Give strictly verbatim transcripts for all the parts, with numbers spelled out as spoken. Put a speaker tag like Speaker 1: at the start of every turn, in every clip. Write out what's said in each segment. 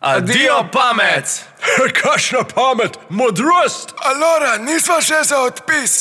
Speaker 1: Adijo pamet!
Speaker 2: Kakšna pamet, modrost!
Speaker 3: Alora, nisva še za odpis.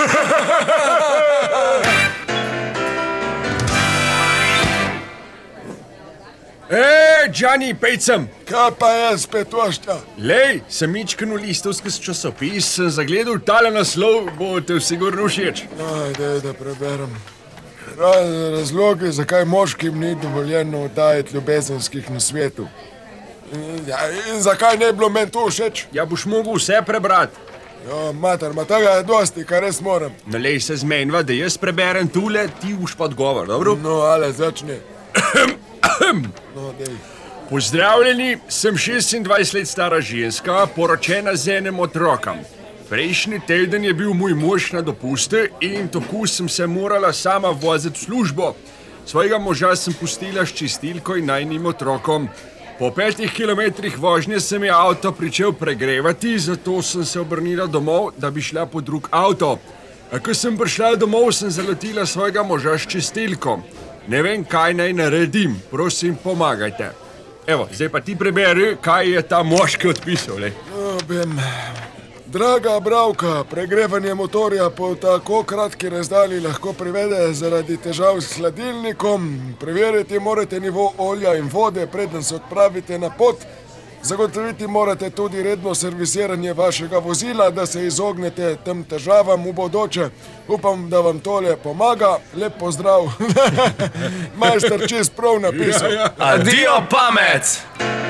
Speaker 2: Ej, Džani, pejcem!
Speaker 3: Kaj pa je spet ošta?
Speaker 2: Lej, sem mičken v listovski časopis, sem zagledal tale naslov, bo te sigurno všeč.
Speaker 3: Ajde, da preberem. Raz, razlogi, zakaj moškim ni dovoljeno dajati ljubezenskih nasvetov. Ja, in zakaj ne bi bilo meni to všeč?
Speaker 2: Ja, boš mogel vse prebrati.
Speaker 3: Ja, mater, ma tega je dosti, kar res moram.
Speaker 2: No, lej, se zmenjva, da jaz preberem tule, ti boš pa odgovor, dobro?
Speaker 3: No, ale začni. No, dej.
Speaker 2: Pozdravljeni, sem šestindvajset let stara ženska, poročena z enim otrokom. Prejšnji teden je bil moj mož na dopuste in tako sem se morala sama voziti v službo. Svojega moža sem pustila s čistilko in najnim otrokom. Po petih kilometrih vožnje sem je avto pričel pregrevati, zato sem se obrnila domov, da bi šla po drug avto. A ko sem prišla domov, sem zalotila svojega moža s čistilko. Ne vem, kaj naj naredim, prosim, pomagajte. Evo, zdaj pa ti preberi, kaj je ta moški odpisal, le.
Speaker 3: No, bem. Draga bravka, pregrevanje motorja po tako kratki razdalji lahko privede zaradi težav s hladilnikom. Preveriti morate nivo olja in vode, preden se odpravite na pot. Zagotoviti morate tudi redno servisiranje vašega vozila, da se izognete tem težavam v bodoče. Upam, da vam tole pomaga. Lep pozdrav. Majster čist prav napisal.
Speaker 1: Adijo pamet!